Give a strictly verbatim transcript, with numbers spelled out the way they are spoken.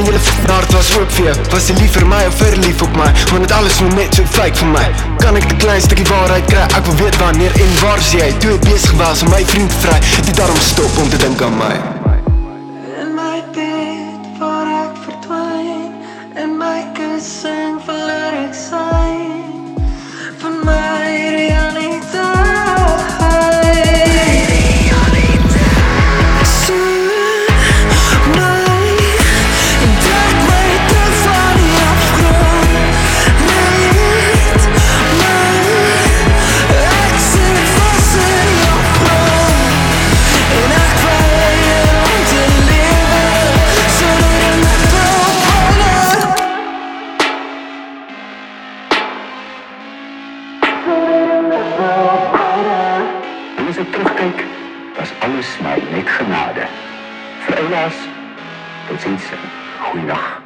mijn hele f***ing hart was ook vir jou. Was jy lief vir my of verlief op my? Want het alles moet net so fake vir my. Kan ek die klein stukkie waarheid kry? Ek wil weet wanneer en waar is jy? Toe ek bezig was om my vriend te vry, die daarom stop om te dink aan my. In my bed waar ek verdwijn, in my kussing verloor ek sein van my realiteit. En as ek terugkyk, was alles maar net genade. Vir Eulaas, tot ziens, goeiedag.